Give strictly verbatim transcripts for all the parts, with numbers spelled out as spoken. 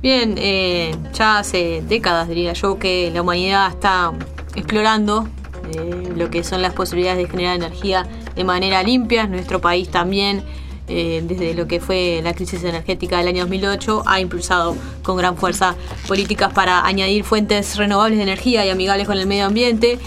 Bien, eh, ya hace décadas, diría yo, que la humanidad está explorando eh, lo que son las posibilidades de generar energía de manera limpia. En nuestro país también, eh, desde lo que fue la crisis energética del año dos mil ocho, ha impulsado con gran fuerza políticas para añadir fuentes renovables de energía y amigables con el medio ambiente.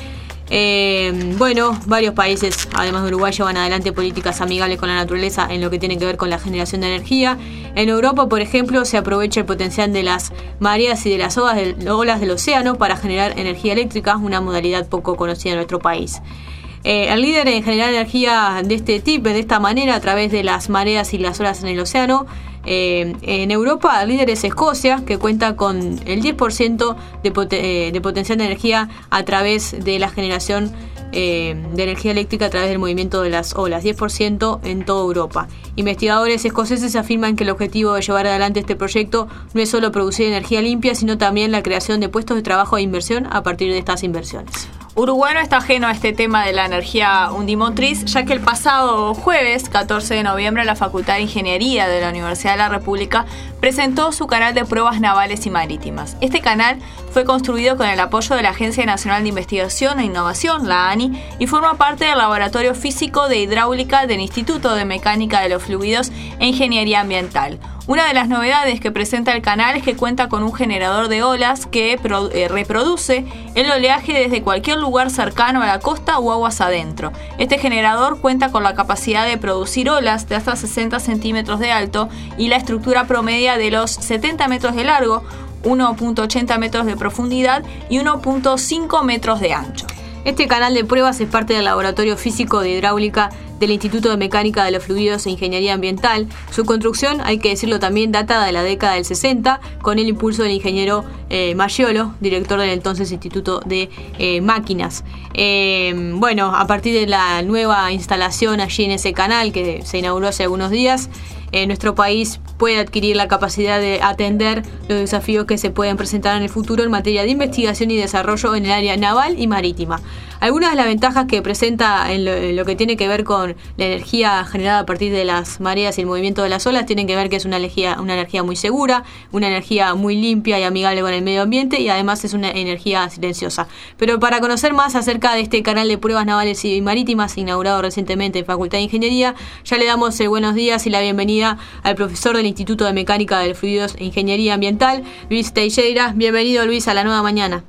Eh, bueno, varios países, además de Uruguay, llevan adelante políticas amigables con la naturaleza en lo que tiene que ver con la generación de energía. En Europa, por ejemplo, se aprovecha el potencial de las mareas y de las olas del, olas del océano para generar energía eléctrica, una modalidad poco conocida en nuestro país. Eh, el líder en generar energía de este tipo, de esta manera, a través de las mareas y las olas en el océano, eh, en Europa, el líder es Escocia, que cuenta con el diez por ciento de, pot- eh, de potencial de energía a través de la generación eh, de energía eléctrica a través del movimiento de las olas, diez por ciento en toda Europa. Investigadores escoceses afirman que el objetivo de llevar adelante este proyecto no es solo producir energía limpia, sino también la creación de puestos de trabajo e inversión a partir de estas inversiones. Uruguay no está ajeno a este tema de la energía undimotriz, ya que el pasado jueves, catorce de noviembre, la Facultad de Ingeniería de la Universidad de la República presentó su canal de pruebas navales y marítimas. Este canal fue construido con el apoyo de la Agencia Nacional de Investigación e Innovación, la ANI, y forma parte del Laboratorio Físico de Hidráulica del Instituto de Mecánica de los Fluidos e Ingeniería Ambiental. Una de las novedades que presenta el canal es que cuenta con un generador de olas que pro, eh, reproduce el oleaje desde cualquier lugar cercano a la costa o aguas adentro. Este generador cuenta con la capacidad de producir olas de hasta sesenta centímetros de alto y la estructura promedia de los setenta metros de largo, uno punto ochenta metros de profundidad y uno punto cinco metros de ancho. Este canal de pruebas es parte del Laboratorio Físico de Hidráulica del Instituto de Mecánica de los Fluidos e Ingeniería Ambiental. Su construcción, hay que decirlo también, data de la década del sesenta, con el impulso del ingeniero eh, Maggiolo, director del entonces Instituto de eh, Máquinas. Eh, bueno, a partir de la nueva instalación allí en ese canal, que se inauguró hace algunos días, eh, nuestro país puede adquirir la capacidad de atender los desafíos que se pueden presentar en el futuro en materia de investigación y desarrollo en el área naval y marítima. Algunas de las ventajas que presenta en lo, en lo que tiene que ver con la energía generada a partir de las mareas y el movimiento de las olas tienen que ver que es una energía, una energía muy segura, una energía muy limpia y amigable con el medio ambiente, y además es una energía silenciosa. Pero para conocer más acerca de este canal de pruebas navales y marítimas inaugurado recientemente en Facultad de Ingeniería, ya le damos el buenos días y la bienvenida al profesor del Instituto de Mecánica de Fluidos e Ingeniería Ambiental, Luis Teixeira. Bienvenido, Luis, a La Nueva Mañana.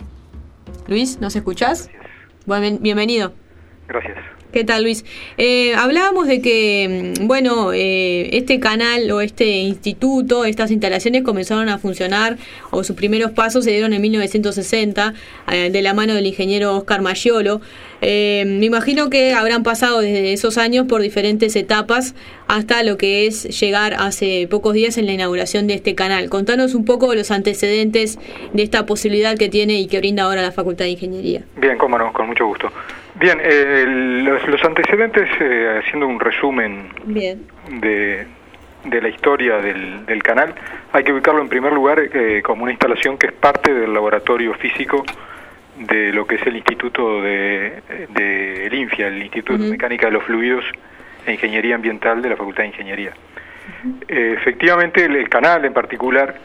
Luis, ¿nos escuchás? Bueno, bienvenido. Gracias. ¿Qué tal, Luis? Eh, hablábamos de que, bueno, eh, este canal o este instituto, estas instalaciones comenzaron a funcionar, o sus primeros pasos se dieron en mil novecientos sesenta, eh, de la mano del ingeniero Oscar Maggiolo. Eh, me imagino que habrán pasado desde esos años por diferentes etapas hasta lo que es llegar hace pocos días en la inauguración de este canal. Contanos un poco los antecedentes de esta posibilidad que tiene y que brinda ahora la Facultad de Ingeniería. Bien, cómo no, con mucho gusto. Bien, eh, los, los antecedentes, eh, haciendo un resumen Bien. de, de la historia del, del canal, hay que ubicarlo en primer lugar eh, como una instalación que es parte del laboratorio físico de lo que es el Instituto de, de el INFIA, el Instituto uh-huh. de Mecánica de los Fluidos e Ingeniería Ambiental de la Facultad de Ingeniería. Uh-huh. Eh, efectivamente, el, el canal en particular,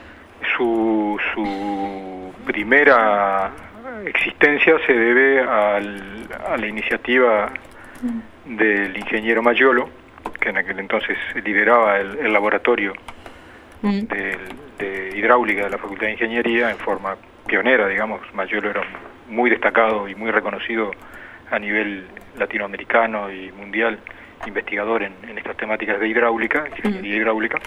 su, su primera existencia se debe al, a la iniciativa uh-huh. del ingeniero Maggiolo, que en aquel entonces lideraba el, el laboratorio uh-huh. de, de hidráulica de la Facultad de Ingeniería en forma pionera, digamos. Maggiolo era muy destacado y muy reconocido a nivel latinoamericano y mundial, investigador en, en estas temáticas de hidráulica, ingeniería uh-huh. hidráulica,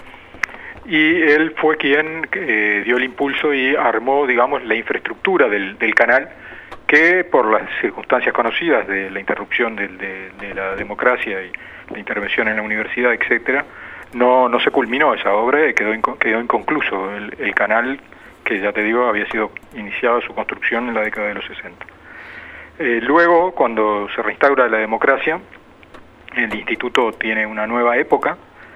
y él fue quien eh, dio el impulso y armó, digamos, la infraestructura del, del canal, que por las circunstancias conocidas de la interrupción de, de, de la democracia y la intervención en la universidad, etcétera, no, no se culminó esa obra y quedó, inco- quedó inconcluso el, el canal, que ya te digo, había sido iniciada su construcción en la década de los sesenta. Eh, luego, cuando se reinstaura la democracia, el instituto tiene una nueva época,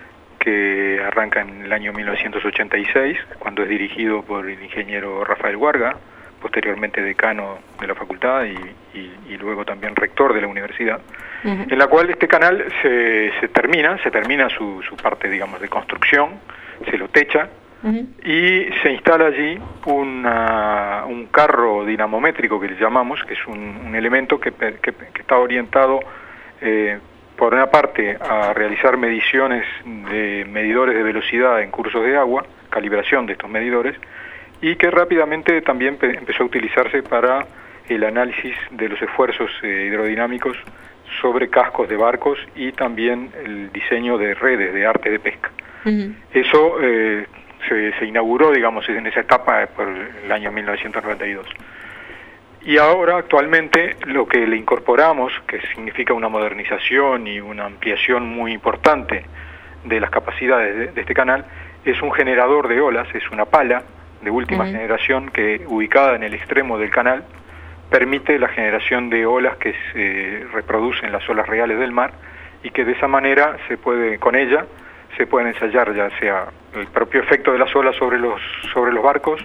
que arranca en el año mil novecientos ochenta y seis, cuando es dirigido por el ingeniero Rafael Guarga, posteriormente decano de la facultad y, y, y luego también rector de la universidad, uh-huh. en la cual este canal se, se termina, se termina su, su parte, digamos, de construcción, se lo techa, uh-huh. y se instala allí una, un carro dinamométrico que le llamamos, que es un, un elemento que, que, que está orientado eh, por una parte a realizar mediciones de medidores de velocidad en cursos de agua, calibración de estos medidores, y que rápidamente también empezó a utilizarse para el análisis de los esfuerzos eh, hidrodinámicos sobre cascos de barcos y también el diseño de redes, de artes de pesca. Uh-huh. Eso eh, se, se inauguró, digamos, en esa etapa por el año mil novecientos noventa y dos. Y ahora, actualmente, lo que le incorporamos, que significa una modernización y una ampliación muy importante de las capacidades de, de este canal, es un generador de olas, es una pala de última uh-huh. generación que, ubicada en el extremo del canal, permite la generación de olas que se reproducen las olas reales del mar y que de esa manera se puede, con ella, se pueden ensayar ya sea el propio efecto de las olas sobre los, sobre los barcos,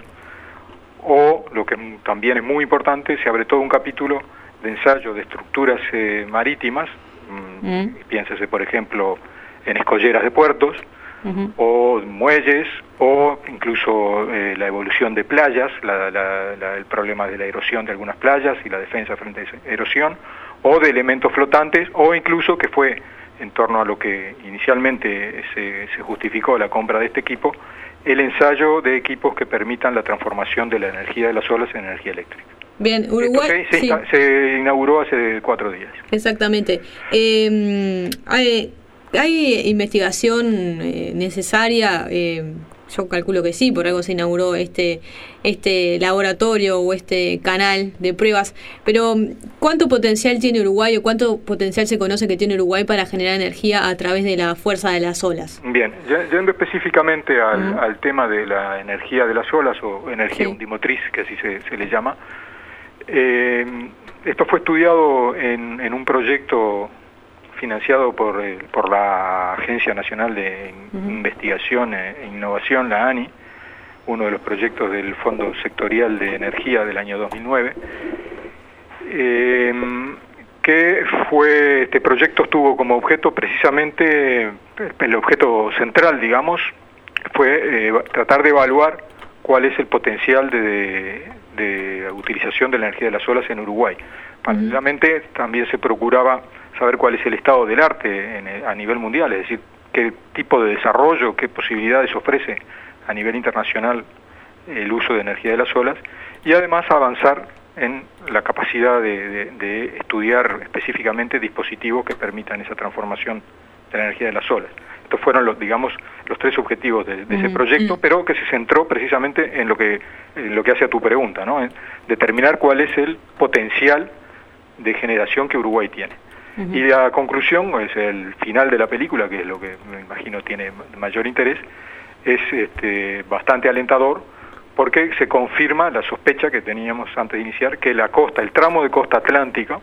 o, lo que también es muy importante, se abre todo un capítulo de ensayo de estructuras eh, marítimas, mm. piénsese por ejemplo en escolleras de puertos, uh-huh. o muelles, o incluso eh, la evolución de playas, la, la, la, el problema de la erosión de algunas playas y la defensa frente a esa erosión, o de elementos flotantes, o incluso, que fue en torno a lo que inicialmente se, se justificó la compra de este equipo, el ensayo de equipos que permitan la transformación de la energía de las olas en energía eléctrica. Bien, Uruguay se, sí. se inauguró hace cuatro días. Exactamente. Eh, hay, ¿Hay investigación eh, necesaria? Eh, yo calculo que sí, por algo se inauguró este este laboratorio o este canal de pruebas, pero ¿cuánto potencial tiene Uruguay o cuánto potencial se conoce que tiene Uruguay para generar energía a través de la fuerza de las olas? Bien, yendo específicamente al, uh-huh. al tema de la energía de las olas o energía sí. undimotriz, que así se, se le llama, eh, esto fue estudiado en, en un proyecto financiado por, eh, por la Agencia Nacional de uh-huh. Investigación e Innovación, la ANI, uno de los proyectos del Fondo Sectorial de Energía del año dos mil nueve, eh, que fue, este proyecto tuvo como objeto precisamente, el objeto central, digamos, fue eh, tratar de evaluar cuál es el potencial de, de, de utilización de la energía de las olas en Uruguay. Paralelamente uh-huh. también se procuraba saber cuál es el estado del arte en el, a nivel mundial, es decir, qué tipo de desarrollo, qué posibilidades ofrece a nivel internacional el uso de energía de las olas, y además avanzar en la capacidad de, de, de estudiar específicamente dispositivos que permitan esa transformación de la energía de las olas. Estos fueron los, digamos, los tres objetivos de, de ese proyecto, pero que se centró precisamente en lo que, en lo que hace a tu pregunta, ¿no? En determinar cuál es el potencial de generación que Uruguay tiene. Uh-huh. Y la conclusión, es el final de la película, que es lo que me imagino tiene mayor interés, es este, bastante alentador, porque se confirma la sospecha que teníamos antes de iniciar, que la costa, el tramo de costa atlántica,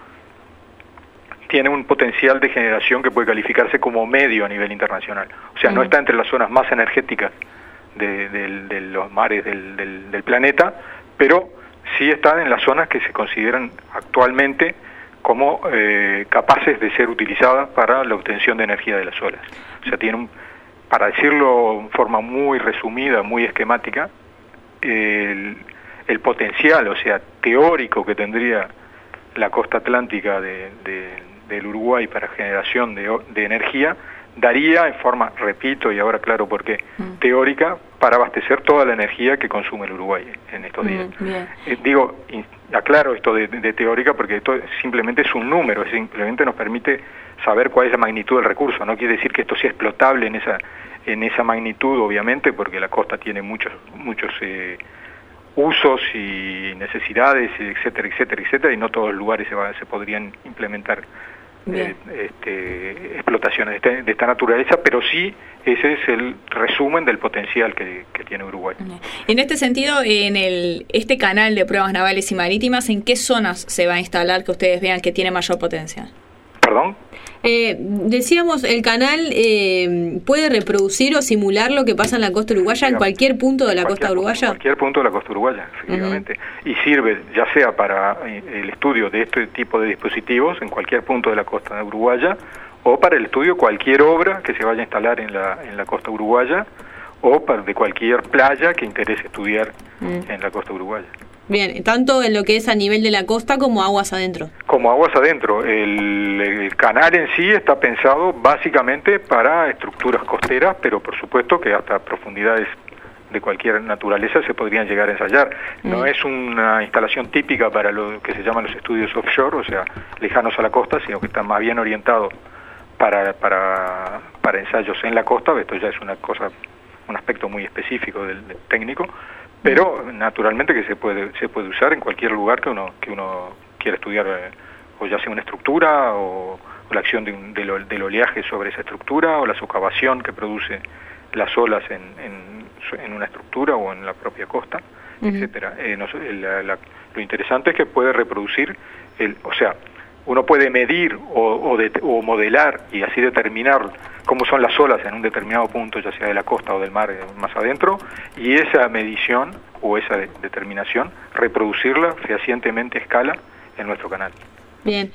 tiene un potencial de generación que puede calificarse como medio a nivel internacional. O sea, uh-huh. no está entre las zonas más energéticas de, de, de los mares del, del, del planeta, pero sí está en las zonas que se consideran actualmente como eh, capaces de ser utilizadas para la obtención de energía de las olas. O sea, tiene un, para decirlo en forma muy resumida, muy esquemática, el, el potencial, o sea, teórico que tendría la costa atlántica de, de, del Uruguay para generación de, de energía, daría en forma, repito, y ahora claro por qué, mm. teórica, para abastecer toda la energía que consume el Uruguay en estos días. Mm, eh, digo, in, aclaro esto de, de teórica porque esto simplemente es un número, simplemente nos permite saber cuál es la magnitud del recurso. No quiere decir que esto sea explotable en esa en esa magnitud, obviamente, porque la costa tiene muchos muchos eh, usos y necesidades, etcétera, etcétera, etcétera, y no todos los lugares se, va, se podrían implementar eh, este, explotaciones de esta, de esta naturaleza, pero sí ese es el resumen del potencial que, que tiene Uruguay. En este sentido, en el este canal de pruebas navales y marítimas, ¿en qué zonas se va a instalar que ustedes vean que tiene mayor potencial? ¿Perdón? Eh, decíamos, el canal eh, puede reproducir o simular lo que pasa en la costa uruguaya, en cualquier punto de la costa uruguaya. En cualquier punto de la costa uruguaya, efectivamente. Uh-huh. Y sirve ya sea para el estudio de este tipo de dispositivos en cualquier punto de la costa uruguaya, o para el estudio de cualquier obra que se vaya a instalar en la, en la costa uruguaya, o para, de cualquier playa que interese estudiar mm. en la costa uruguaya. Bien, tanto en lo que es a nivel de la costa como aguas adentro. Como aguas adentro. El, el canal en sí está pensado básicamente para estructuras costeras, pero por supuesto que hasta profundidades de cualquier naturaleza se podrían llegar a ensayar. No mm. es una instalación típica para lo que se llaman los estudios offshore, o sea, lejanos a la costa, sino que está más bien orientado para, para, para ensayos en la costa. Esto ya es una cosa, un aspecto muy específico del, del técnico, pero naturalmente que se puede se puede usar en cualquier lugar que uno que uno quiera estudiar, eh, o ya sea una estructura o, o la acción de un, del, del oleaje sobre esa estructura, o la socavación que produce las olas en, en, en una estructura o en la propia costa, uh-huh. etcétera. Eh, no, la, la, lo interesante es que puede reproducir, el, o sea, uno puede medir o, o, de, o modelar y así determinar cómo son las olas en un determinado punto, ya sea de la costa o del mar más adentro, y esa medición o esa de, determinación, reproducirla fehacientemente a escala en nuestro canal. Bien.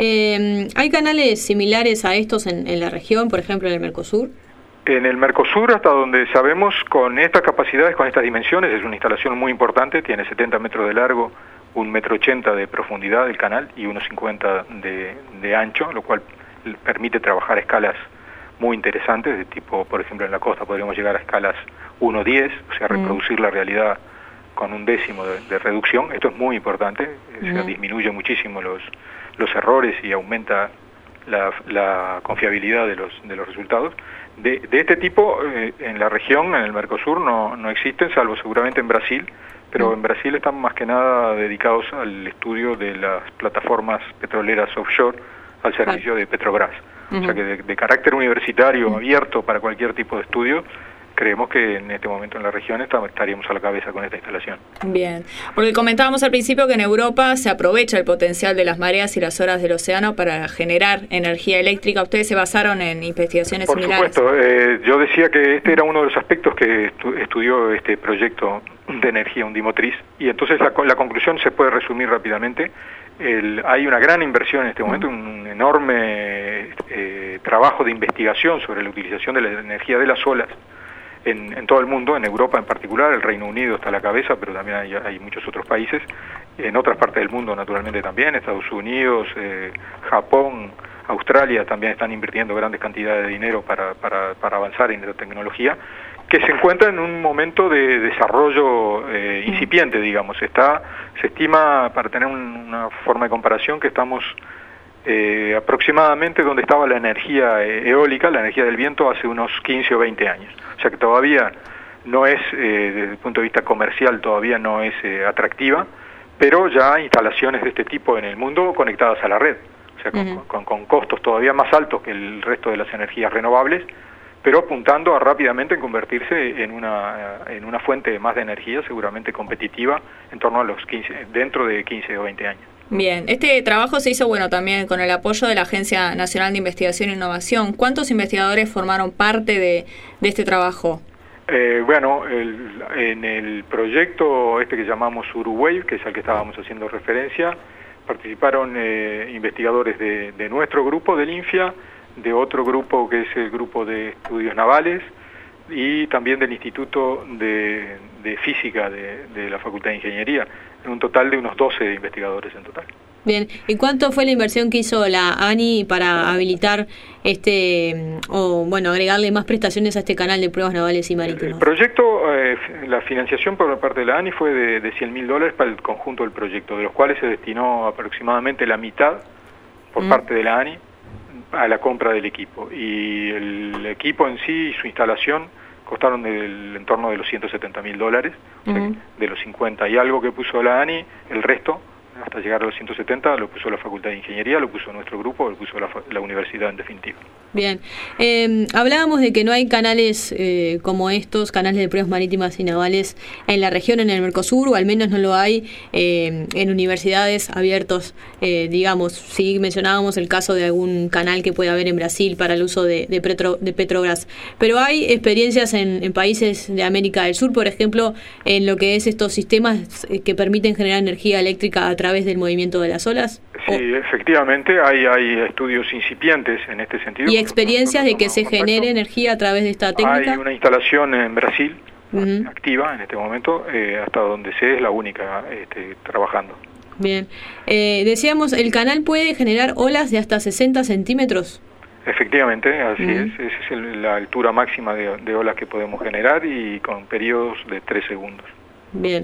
Eh, ¿Hay canales similares a estos en, en la región, por ejemplo en el Mercosur? En el Mercosur, hasta donde sabemos, con estas capacidades, con estas dimensiones, es una instalación muy importante, tiene setenta metros de largo, un metro ochenta de profundidad del canal y unos cincuenta de, de ancho, lo cual permite trabajar a escalas muy interesantes, de tipo, por ejemplo, en la costa podríamos llegar a escalas uno diez, o sea, reproducir mm. la realidad con un décimo de, de reducción. Esto es muy importante, mm. o sea, disminuye muchísimo los, los errores y aumenta la, la confiabilidad de los, de los resultados. De, de este tipo, eh, en la región, en el Mercosur, no, no existen, salvo seguramente en Brasil, pero en Brasil están más que nada dedicados al estudio de las plataformas petroleras offshore al servicio de Petrobras. Uh-huh. O sea que de, de carácter universitario, uh-huh. abierto para cualquier tipo de estudio, creemos que en este momento en la región estaríamos a la cabeza con esta instalación. Bien, porque comentábamos al principio que en Europa se aprovecha el potencial de las mareas y las olas del océano para generar energía eléctrica. ¿Ustedes se basaron en investigaciones Por similares? Por supuesto, eh, yo decía que este era uno de los aspectos que estu- estudió este proyecto de energía undimotriz, y entonces la, la conclusión se puede resumir rápidamente. El, hay una gran inversión en este momento, un enorme eh, trabajo de investigación sobre la utilización de la energía de las olas en, en todo el mundo, en Europa en particular. El Reino Unido está a la cabeza, pero también hay, hay muchos otros países, en otras partes del mundo naturalmente también, Estados Unidos, eh, Japón, Australia también están invirtiendo grandes cantidades de dinero para, para, para avanzar en la tecnología, que se encuentra en un momento de desarrollo eh, incipiente, digamos. Está, se estima, para tener un, una forma de comparación, que estamos eh, aproximadamente donde estaba la energía eólica, la energía del viento, hace unos quince o veinte años. O sea que todavía no es, eh, desde el punto de vista comercial, todavía no es eh, atractiva, pero ya hay instalaciones de este tipo en el mundo conectadas a la red. O sea, con, uh-huh. con, con costos todavía más altos que el resto de las energías renovables, pero apuntando a rápidamente en convertirse en una en una fuente más de energía seguramente competitiva en torno a los quince, dentro de quince o veinte años. Bien, este trabajo se hizo bueno también con el apoyo de la Agencia Nacional de Investigación e Innovación. ¿Cuántos investigadores formaron parte de, de este trabajo? Eh, bueno, el, en el proyecto este que llamamos Uruwave, que es al que estábamos haciendo referencia, participaron eh, investigadores de, de nuestro grupo del INFIA, de otro grupo que es el grupo de estudios navales y también del Instituto de, de Física de, de la Facultad de Ingeniería, en un total de unos doce investigadores en total. Bien, ¿y cuánto fue la inversión que hizo la ANI para habilitar este, o bueno, agregarle más prestaciones a este canal de pruebas navales y marítimas? El proyecto, eh, la financiación por parte de la ANI fue de, de cien mil dólares para el conjunto del proyecto, de los cuales se destinó aproximadamente la mitad por mm. parte de la ANI a la compra del equipo, y el equipo en sí y su instalación costaron del en torno de los ciento setenta mil dólares, uh-huh. o sea, de los cincuenta y algo que puso la ANI, el resto, hasta llegar a los ciento setenta, lo puso la Facultad de Ingeniería, lo puso nuestro grupo, lo puso la, la universidad en definitiva. Bien, eh, hablábamos de que no hay canales eh, como estos, canales de pruebas marítimas y navales en la región, en el Mercosur, o al menos no lo hay eh, en universidades abiertos, eh, digamos. Sí mencionábamos el caso de algún canal que puede haber en Brasil para el uso de, de, Petro, de Petrobras, pero hay experiencias en, en países de América del Sur, por ejemplo, en lo que es estos sistemas que permiten generar energía eléctrica a través través del movimiento de las olas? Sí, o... efectivamente, hay, hay estudios incipientes en este sentido. ¿Y experiencias de que se contacto. genere energía a través de esta técnica? Hay una instalación en Brasil, uh-huh. activa en este momento, eh, hasta donde sé es la única este, trabajando. Bien. Eh, decíamos, ¿el canal puede generar olas de hasta sesenta centímetros? Efectivamente, así uh-huh. es. Esa es el, la altura máxima de, de olas que podemos generar y con periodos de tres segundos. Bien.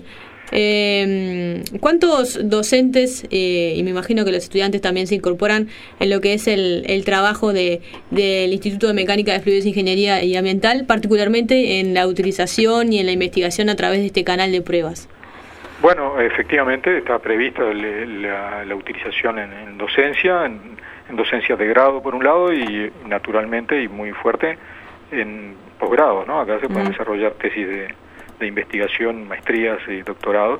Eh, ¿Cuántos docentes, eh, y me imagino que los estudiantes también se incorporan en lo que es el, el trabajo de, del Instituto de Mecánica de Fluidos, Ingeniería y Ambiental, particularmente en la utilización y en la investigación a través de este canal de pruebas? Bueno, efectivamente está prevista la, la utilización en, en docencia, en, en docencia de grado por un lado y naturalmente y muy fuerte en posgrado, ¿no? Acá se pueden uh-huh. desarrollar tesis de de investigación, maestrías y doctorados,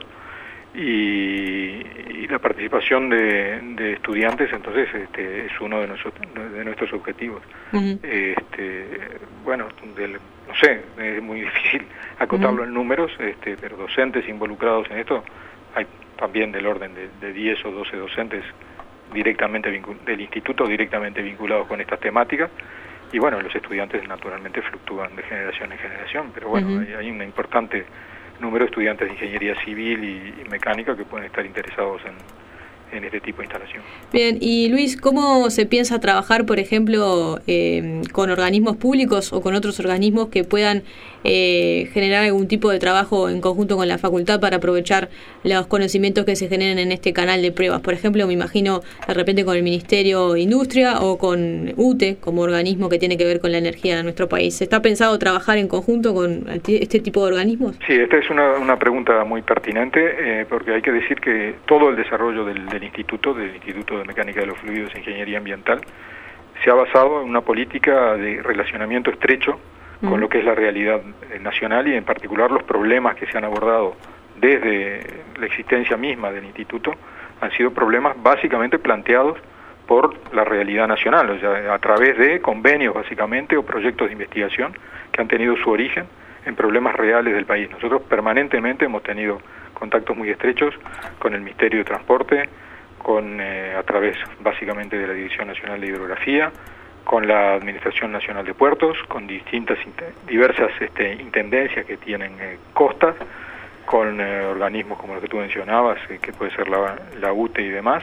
y, y la participación de, de estudiantes, entonces, este, es uno de, nuestros de nuestros objetivos. Uh-huh. Este, bueno, del, no sé, es muy difícil acotarlo uh-huh. en números, este, pero docentes involucrados en esto, hay también del orden de, de diez o doce docentes directamente vincul- del instituto directamente vinculados con estas temáticas. Y bueno, los estudiantes naturalmente fluctúan de generación en generación, pero bueno, uh-huh. hay, hay un importante número de estudiantes de ingeniería civil y, y mecánica que pueden estar interesados en, en este tipo de instalación. Bien, y Luis, ¿cómo se piensa trabajar, por ejemplo, eh, con organismos públicos o con otros organismos que puedan eh, generar algún tipo de trabajo en conjunto con la facultad para aprovechar los conocimientos que se generen en este canal de pruebas? Por ejemplo, me imagino de repente con el Ministerio de Industria o con U T E como organismo que tiene que ver con la energía de nuestro país. ¿Está pensado trabajar en conjunto con este tipo de organismos? Sí, esta es una, una pregunta muy pertinente eh, porque hay que decir que todo el desarrollo del, del instituto, del Instituto de Mecánica de los Fluidos e Ingeniería Ambiental, se ha basado en una política de relacionamiento estrecho uh-huh. con lo que es la realidad nacional y en particular los problemas que se han abordado desde la existencia misma del instituto han sido problemas básicamente planteados por la realidad nacional, o sea, a través de convenios básicamente o proyectos de investigación que han tenido su origen en problemas reales del país. Nosotros permanentemente hemos tenido contactos muy estrechos con el Ministerio de Transporte, con eh, a través básicamente de la Dirección Nacional de Hidrografía, con la Administración Nacional de Puertos, con distintas diversas este, intendencias que tienen eh, costas, con eh, organismos como los que tú mencionabas, eh, que puede ser la, la U T E y demás.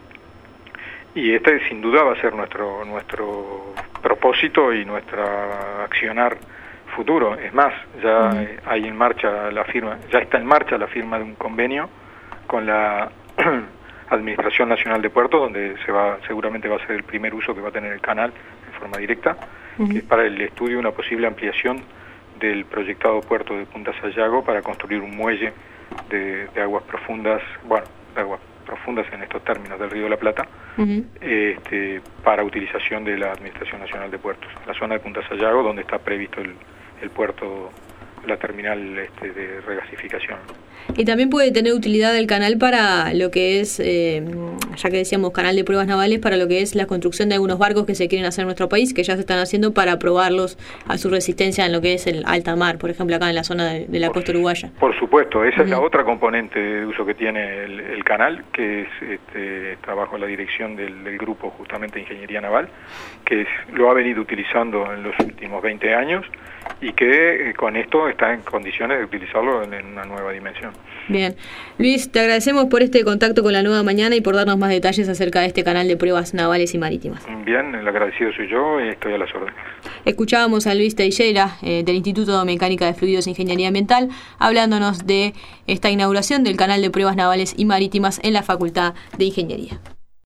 Y este sin duda va a ser nuestro nuestro propósito y nuestra accionar futuro. Es más, ya uh-huh. eh, hay en marcha la firma, ya está en marcha la firma de un convenio con la Administración Nacional de Puertos, donde se va seguramente va a ser el primer uso que va a tener el canal en forma directa, uh-huh. que es para el estudio de una posible ampliación del proyectado puerto de Punta Sayago para construir un muelle de, de aguas profundas, bueno, de aguas profundas en estos términos del Río de la Plata, uh-huh. este, para utilización de la Administración Nacional de Puertos, la zona de Punta Sayago, donde está previsto el, el puerto, la terminal este, de regasificación. Y también puede tener utilidad el canal para lo que es, eh, ya que decíamos canal de pruebas navales, para lo que es la construcción de algunos barcos que se quieren hacer en nuestro país, que ya se están haciendo para probarlos a su resistencia en lo que es el alta mar, por ejemplo acá en la zona de, de la por, costa uruguaya. Por supuesto, esa uh-huh. es la otra componente de uso que tiene el, el canal, que es este, está bajo la dirección del, del grupo justamente de Ingeniería Naval, que es, lo ha venido utilizando en los últimos veinte años y que eh, con esto está en condiciones de utilizarlo en, en una nueva dimensión. Bien. Luis, te agradecemos por este contacto con La Nueva Mañana y por darnos más detalles acerca de este canal de pruebas navales y marítimas. Bien, el agradecido soy yo y estoy a las órdenes. Escuchábamos a Luis Teixeira, eh, del Instituto de Mecánica de Fluidos e Ingeniería Ambiental, hablándonos de esta inauguración del canal de pruebas navales y marítimas en la Facultad de Ingeniería.